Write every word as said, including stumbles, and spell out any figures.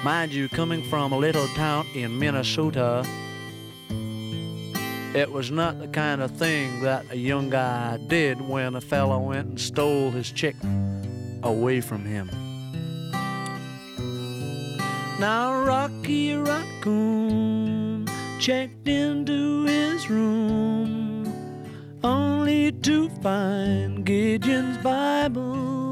Mind you, coming from a little town in Minnesota, it was not the kind of thing that a young guy did when a fella went and stole his chick away from him. Now Rocky Raccoon checked into his room only to find Gideon's Bible